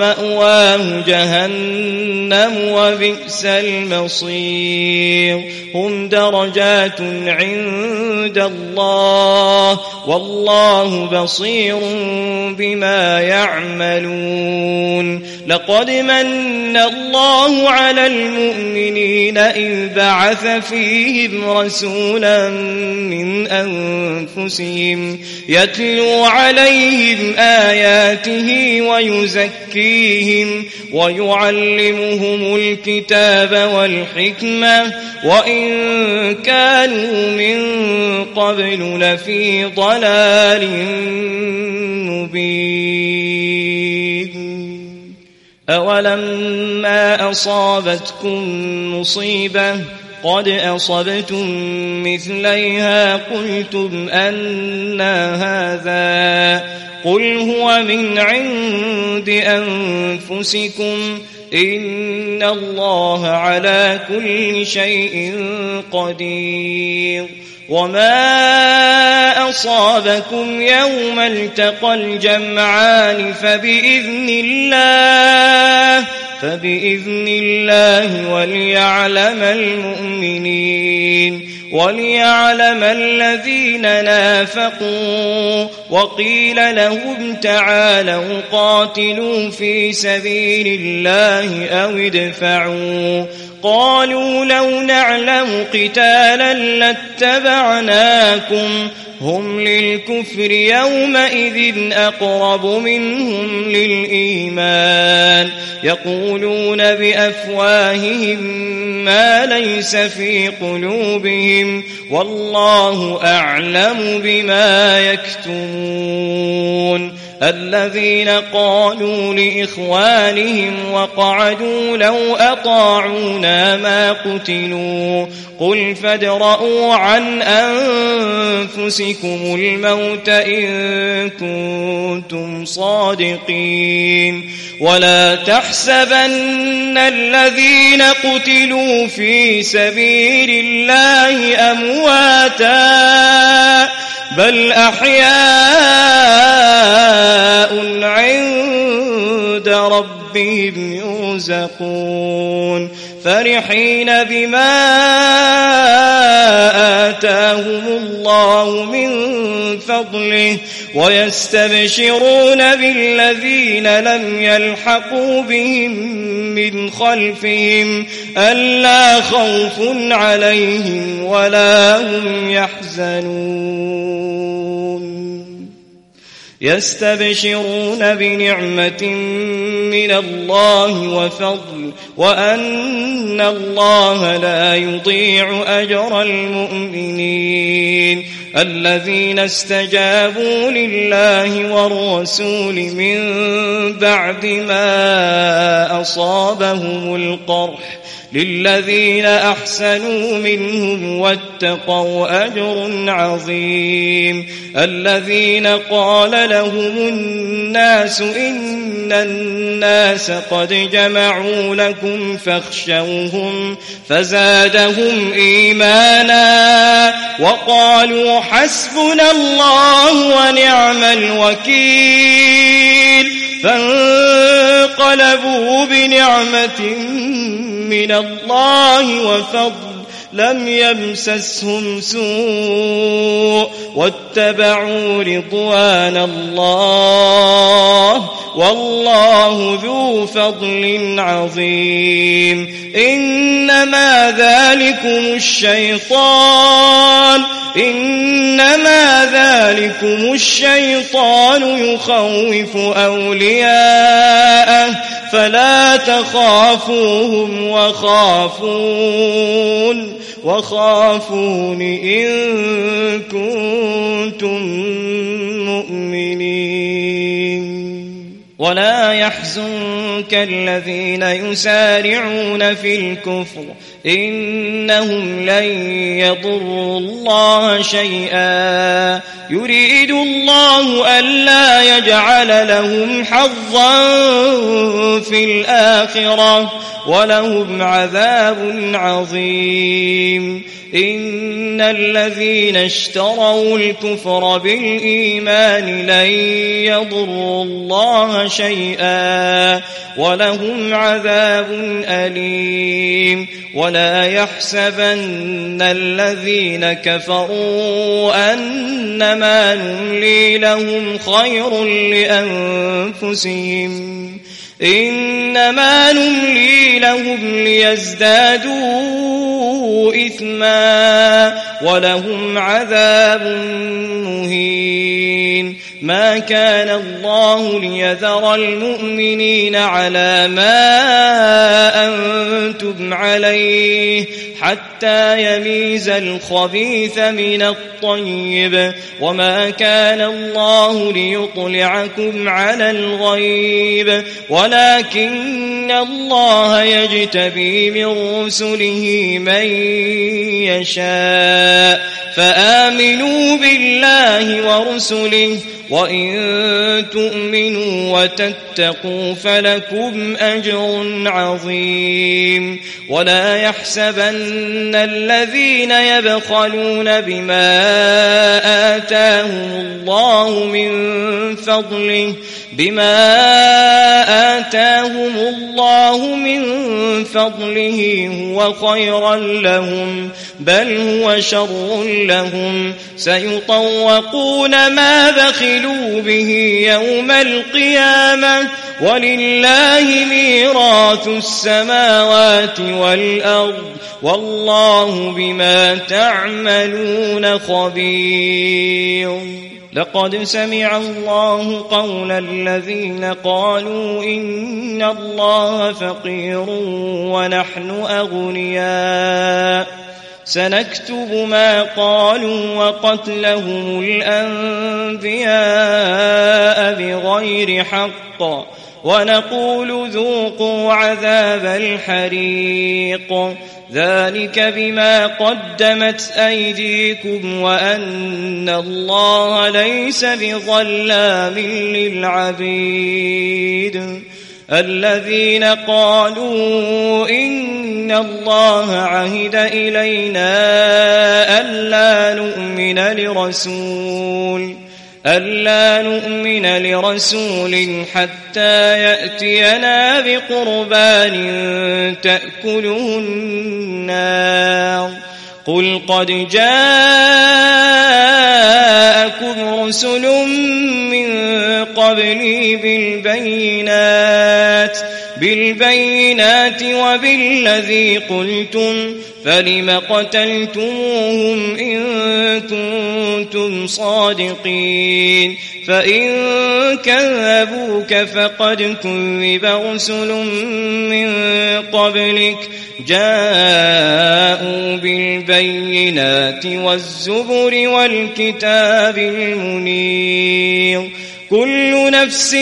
S2: ومأواه جهنم وبئس المصير هم درجات عند الله والله بصير بما يعملون لقد من الله على المؤمنين إذ بعث فيهم رسولا من أنفسهم يتلو عليهم آياته ويزكيهم ويعلمهم الكتاب والحكمة وإن كانوا من قبل لفي ضلال مبين أولما أصابتكم مصيبة قد أصبتم مثليها قلتم أنى هذا قل هو من عند أنفسكم إن الله على كل شيء قدير وما أصابكم يوم التقى الجمعان فبإذن الله وليعلم الذين نافقوا وقيل لهم تعالوا قاتلوا في سبيل الله أو ادفعوا قالوا لو نعلم قتالا لاتبعناكم هم للكفر يومئذ أقرب منهم للإيمان يقولون بأفواههم ما ليس في قلوبهم والله أعلم بما يكتمون الذين قالوا لإخوانهم وقعدوا لو أطاعونا ما قتلوا قل فادرءوا عن أنفسكم الموت إن كنتم صادقين ولا تحسبن الذين قتلوا في سبيل الله أمواتا بل أحياء عند ربهم يرزقون فرحين بما آتاهم الله من فضله ويستبشرون بالذين لم يلحقوا بهم من خلفهم ألا خوف عليهم ولا هم يحزنون يستبشرون بنعمة من الله وفضل وأن الله لا يضيع أجر المؤمنين الذين استجابوا لله والرسول من بعد ما أصابهم القرح للذين أحسنوا منهم واتقوا أجر عظيم الذين قال لهم الناس إن الناس قد جمعوا لكم فاخشوهم فزادهم إيمانا وقالوا حسبنا الله ونعم الوكيل فانقلبوا بنعمة من الله وفضل لم يمسسهم سوء واتبعوا رضوان الله والله ذو فضل عظيم إنما ذلكم الشيطان يخوف أولياءه فلا تخافوهم وخافون إن كنتم مؤمنين ولا يحزنك الذين يسارعون في الكفر إنهم لن يضروا الله شيئا يريد الله ألا يجعل لهم حظا في الآخرة ولهم عذاب عظيم إن الذين اشتروا الكفر بالإيمان لن يضروا الله شيئا ولهم عذاب أليم ولا يحسبن الذين كفروا أنما نملي لهم خير لأنفسهم إنما نملي لهم ليزدادوا إثما ولهم عذاب مهين ما كان الله ليذر المؤمنين على ما أنتم عليه حتى يميز الخبيث من الطيب وما كان الله ليطلعكم على الغيب ولكن الله يجتبي من رسله من يشاء فآمنوا بالله ورسله وإن تؤمنوا وتتقوا فلكم أجر عظيم ولا يحسبن الذين يبخلون بما آتاهم الله من فضله هو خيرا لهم بل هو شر لهم سيطوقون ما بخلوا به يوم القيامة ولله ميراث السماوات والأرض والله بما تعملون خبير لقد سمع الله قول الذين قالوا إن الله فقير ونحن أغنياء سنكتب ما قالوا وقتلهم الأنبياء بغير حق ونقول ذوقوا عذاب الحريق ذلك بما قدمت أيديكم وأن الله ليس بظلام للعبيد الذين قالوا إن الله عهد إلينا ألا نؤمن لرسول حتى يأتينا بقربان تأكله النار قل قد جاءكم رسل من قبلي بالبينات وبالذي قلتم فلم قتلتموهم إن كنتم صادقين فإن كذبوك فقد كذب رسل من قبلك جاءوا بالبينات والزبر والكتاب المنير كل نفس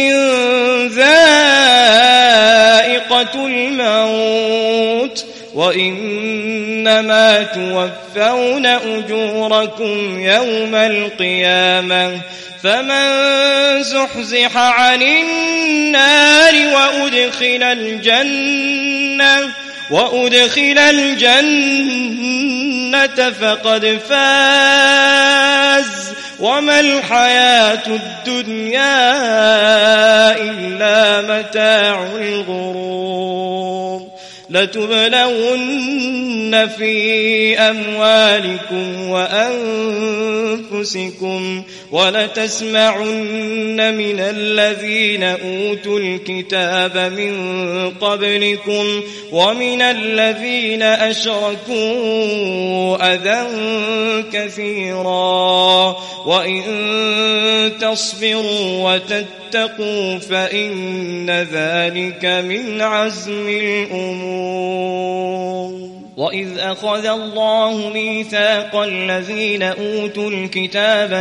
S2: ذائقة الموت وإنما توفون أجوركم يوم القيامة فمن زحزح عن النار وأدخل الجنة فقد فاز وما الحياة الدنيا إلا متاع الغرور لتبلون في أموالكم وأنفسكم ولتسمعن من الذين أوتوا الكتاب من قبلكم ومن الذين أشركوا أذى كثيرا وإن تصبروا وتتقوا فإن ذلك من عزم الأمور وإذ أخذ الله ميثاق الذين أوتوا الكتاب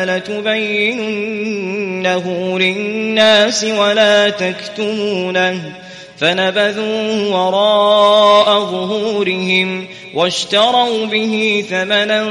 S2: لتبيننه للناس ولا تكتمونه فنبذوه وراء ظهورهم واشتروا به ثمنا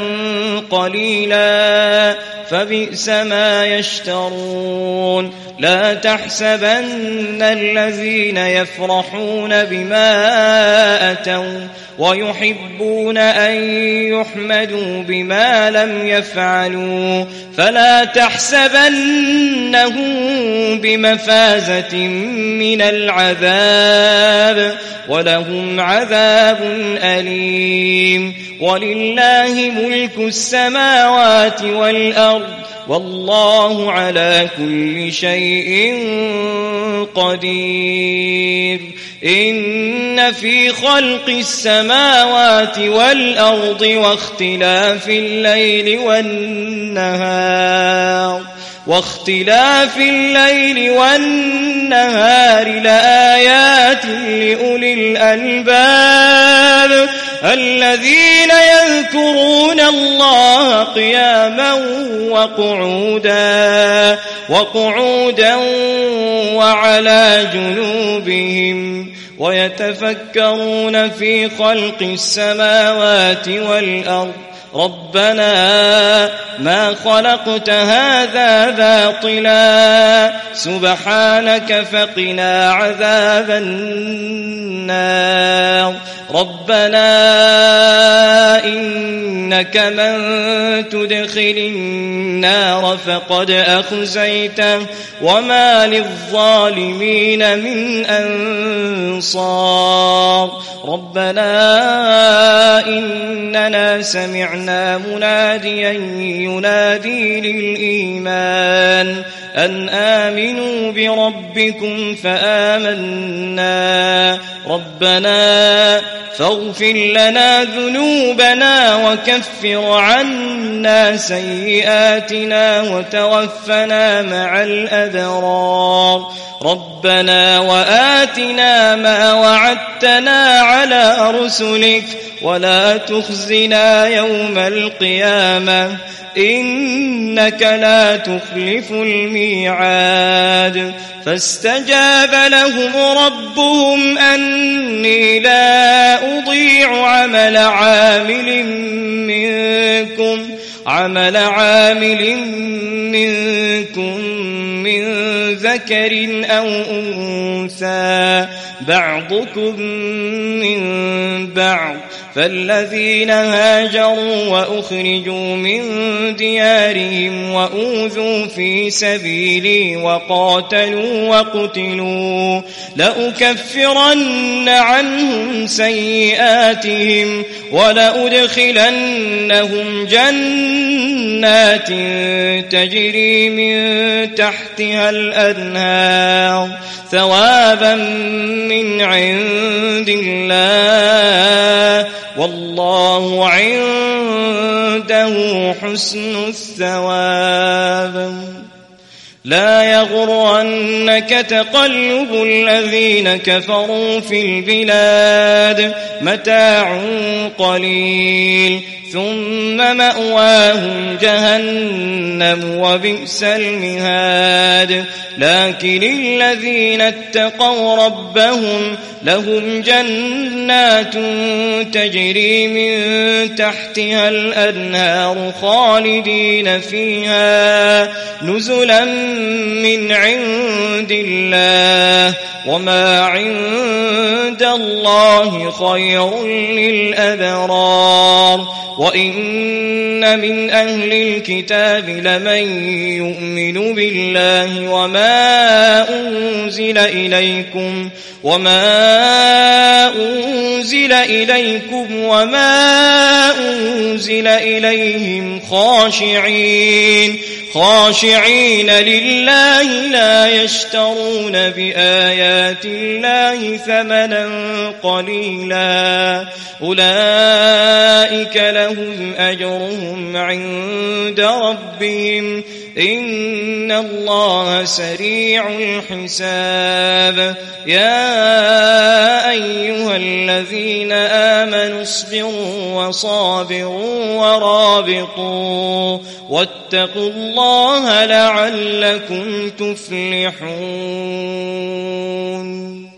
S2: قليلا فبئس ما يشترون لا تحسبن الذين يفرحون بما أتوا ويحبون أن يحمدوا بما لم يفعلوا فلا تحسبنهم بمفازة من العذاب ولهم عذاب أليم ولله ملك السماوات والأرض والله على كل شيء قدير إن في خلق السماوات والأرض واختلاف الليل والنهار لآيات لأولي الألباب الذين يذكرون الله قياما وقعودا وعلى جنوبهم ويتفكرون في خلق السماوات والأرض ربنا ما خلقت هذا باطلا سبحانك فقنا عذاب النار ربنا إنك من تدخل النار فقد أخزيته وما للظالمين من أنصار ربنا إننا سمعنا مناديا ينادي للإيمان أن آمنوا بربكم فآمنا ربنا فاغفر لنا ذنوبنا وكفر عنا سيئاتنا وتوفنا مع الأبرار ربنا وآتنا ما وعدتنا على رسلك ولا تخزنا يوم القيامة إنك لا تخلف الميعاد فاستجاب لهم ربهم أني لا أضيع عمل عامل منكم من ذكر أو أنثى بعضكم من بعض فالذين هاجروا وأخرجوا من ديارهم وأوذوا في سبيلي وقاتلوا وقتلوا لأكفرن عنهم سيئاتهم ولأدخلنهم جنات تجري من تحتها الأنهار ثوابا من عند الله والله عنده حسن الثواب لا يغرنك تقلب الذين كفروا في البلاد متاع قليل ثم مأواهم جهنم وبئس المهاد لكن الذين اتقوا ربهم لهم جنات تجري من تحتها الأنهار خالدين فيها نزلا من عند الله وما عند الله خير للأبرار وإن من أهل الكتاب لمن يؤمن بالله وما أنزل إليكم وما أنزل إليهم خاشعين لله لا يشترون بآيات الله ثمنا قليلا أولئك لهم أجرهم عند ربهم إن الله سريع الحساب يا أيها الذين آمنوا اصبروا وصابروا ورابطوا واتقوا الله لعلكم تفلحون